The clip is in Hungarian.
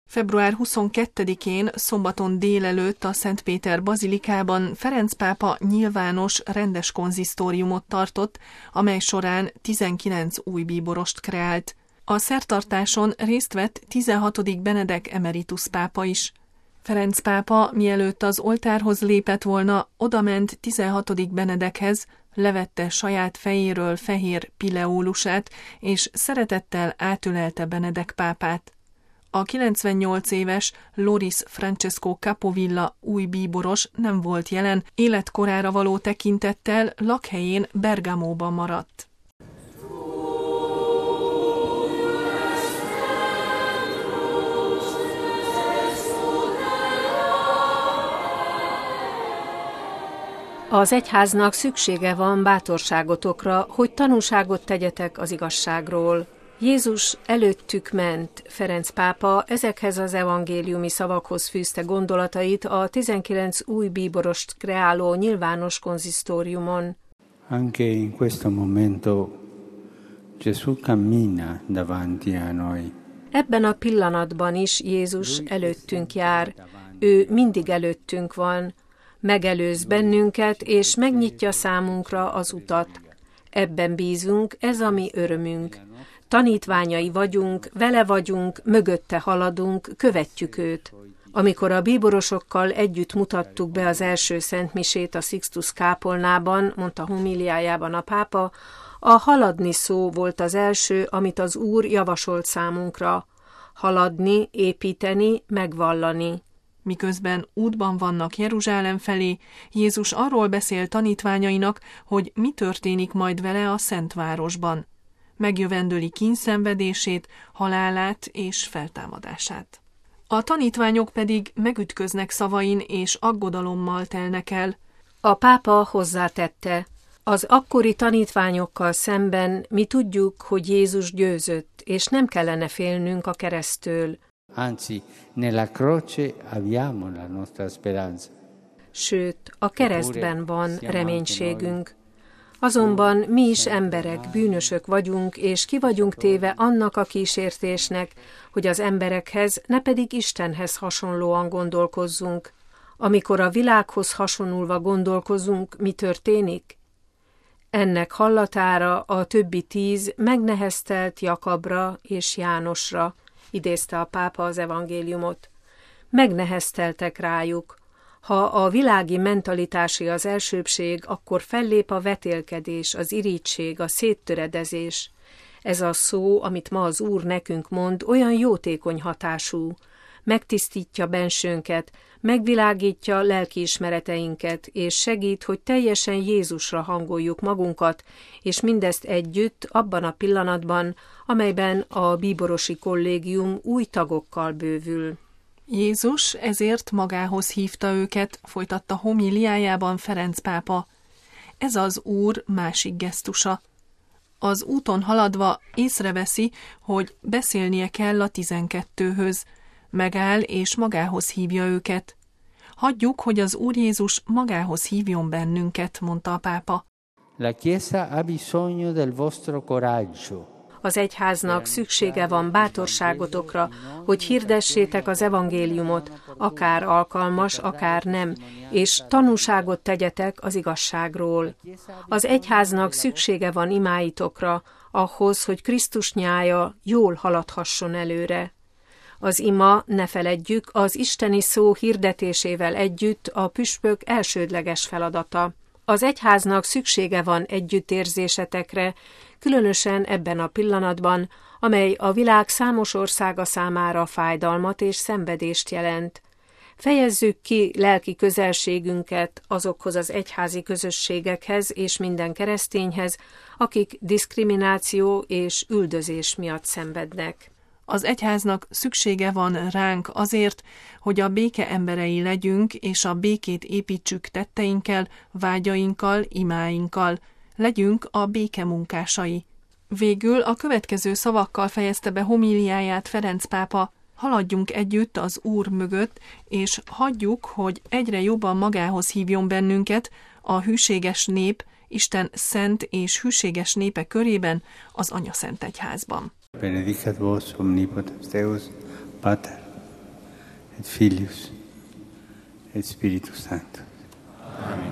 Február 22-én szombaton délelőtt a Szentpéter bazilikában Ferenc pápa nyilvános, rendes konzisztóriumot tartott, amely során 19 új bíborost kreált. A szertartáson részt vett 16. Benedek emeritus pápa is. Ferenc pápa, mielőtt az oltárhoz lépett volna, odament 16. Benedekhez, levette saját fejéről fehér pileólusát, és szeretettel átölelte Benedek pápát. A 98 éves Loris Francesco Capovilla új bíboros nem volt jelen, életkorára való tekintettel lakhelyén Bergamóban maradt. Az egyháznak szüksége van bátorságotokra, hogy tanúságot tegyetek az igazságról. Jézus előttük ment. Ferenc pápa ezekhez az evangéliumi szavakhoz fűzte gondolatait a 19 új bíborost kreáló nyilvános konzisztóriumon. Anche in questo momento Gesù cammina davanti a noi. Ebben a pillanatban is Jézus előttünk jár. Ő mindig előttünk van. Megelőz bennünket, és megnyitja számunkra az utat. Ebben bízunk, ez a mi örömünk. Tanítványai vagyunk, vele vagyunk, mögötte haladunk, követjük őt. Amikor a bíborosokkal együtt mutattuk be az első szentmisét a Sixtus kápolnában, mondta homíliájában a pápa, a haladni szó volt az első, amit az Úr javasolt számunkra. Haladni, építeni, megvallani. Miközben útban vannak Jeruzsálem felé, Jézus arról beszél tanítványainak, hogy mi történik majd vele a Szentvárosban. Megjövendöli kínszenvedését, halálát és feltámadását. A tanítványok pedig megütköznek szavain és aggodalommal telnek el. A pápa hozzátette, az akkori tanítványokkal szemben mi tudjuk, hogy Jézus győzött, és nem kellene félnünk a kereszttől. Anzi, nella croce abbiamo la nostra speranza. Sőt, a keresztben van reménységünk. Azonban mi is emberek, bűnösök vagyunk, és ki vagyunk téve annak a kísértésnek, hogy az emberekhez, ne pedig Istenhez hasonlóan gondolkozzunk. Amikor a világhoz hasonulva gondolkozunk, mi történik? Ennek hallatára a többi 10 megneheztelt Jakabra és Jánosra, idézte a pápa az evangéliumot. Megnehezteltek rájuk. Ha a világi mentalitási az elsőbbség, akkor fellép a vetélkedés, az irigység, a széttöredezés. Ez a szó, amit ma az Úr nekünk mond, olyan jótékony hatású. Megtisztítja bensőnket, megvilágítja lelkiismereteinket, és segít, hogy teljesen Jézusra hangoljuk magunkat, és mindezt együtt abban a pillanatban, amelyben a bíborosi kollégium új tagokkal bővül. Jézus ezért magához hívta őket, folytatta homíliájában Ferenc pápa. Ez az Úr másik gesztusa. Az úton haladva észreveszi, hogy beszélnie kell a 12-höz. Megáll és magához hívja őket. Hagyjuk, hogy az Úr Jézus magához hívjon bennünket, mondta a pápa. La Chiesa ha bisogno del vostro coraggio. Az egyháznak szüksége van bátorságotokra, hogy hirdessétek az evangéliumot, akár alkalmas, akár nem, és tanúságot tegyetek az igazságról. Az egyháznak szüksége van imáitokra, ahhoz, hogy Krisztus nyája jól haladhasson előre. Az ima, ne feledjük, az isteni szó hirdetésével együtt a püspök elsődleges feladata. Az egyháznak szüksége van együttérzésetekre, különösen ebben a pillanatban, amely a világ számos országa számára fájdalmat és szenvedést jelent. Fejezzük ki lelki közelségünket azokhoz az egyházi közösségekhez és minden keresztényhez, akik diszkrimináció és üldözés miatt szenvednek. Az egyháznak szüksége van ránk azért, hogy a béke emberei legyünk, és a békét építsük tetteinkkel, vágyainkkal, imáinkkal. Legyünk a béke munkásai. Végül a következő szavakkal fejezte be homíliáját Ferenc pápa: haladjunk együtt az Úr mögött, és hagyjuk, hogy egyre jobban magához hívjon bennünket, a hűséges nép, Isten szent és hűséges népe körében, az Anyaszent Egyházban. Benedicat vos omnipotens Deus, Pater et Filius et Spiritus Sanctus. Amen.